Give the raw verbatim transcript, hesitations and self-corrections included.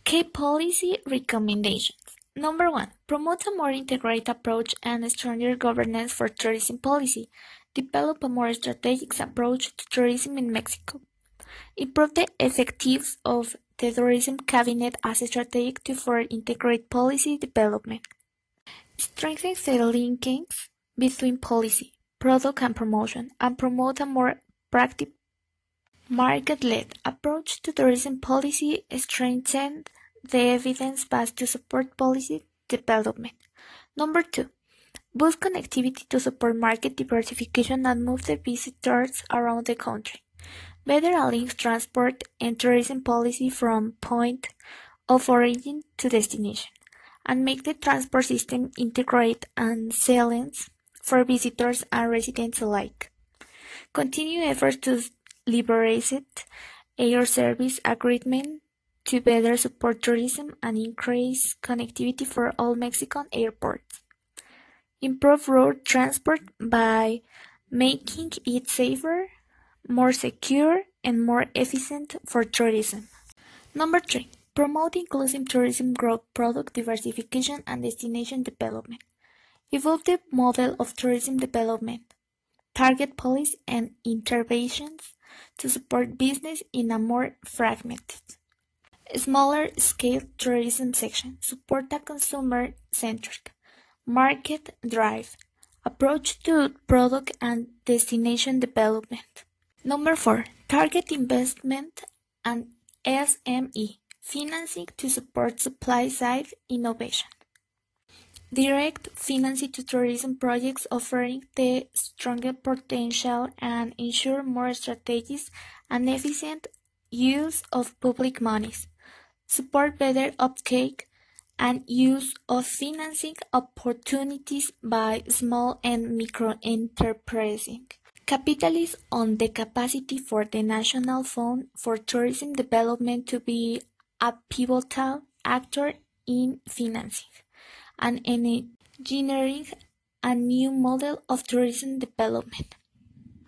Key policy recommendations. Number one, promote a more integrated approach and stronger governance for tourism policy. Develop a more strategic approach to tourism in Mexico. Improve the effectiveness of the tourism cabinet as a strategy to for integrate policy development. Strengthen the linkings between policy, product and promotion, and promote a more practical market-led approach to tourism policy. Strengthen the evidence base to support policy development. Number two, boost connectivity to support market diversification and move the visitors around the country. Better align transport and tourism policy from point of origin to destination, and make the transport system integrate and seamless for visitors and residents alike. Continue efforts to liberalize air service agreement to better support tourism and increase connectivity for all Mexican airports. Improve road transport by making it safer, more secure, and more efficient for tourism. Number three, promote inclusive tourism growth, product diversification, and destination development. Evolve the model of tourism development. Target policy and interventions to support business in a more fragmented, smaller scale tourism section. Support a consumer-centric, market drive approach to product and destination development. Number four, target investment and S M E financing to support supply-side innovation. Direct financing to tourism projects offering the strongest potential and ensure more strategic and efficient use of public monies. Support better uptake and use of financing opportunities by small and micro enterprises. Capitalize on the capacity for the National Fund for Tourism Development to be a pivotal actor in financing and engineering a new model of tourism development.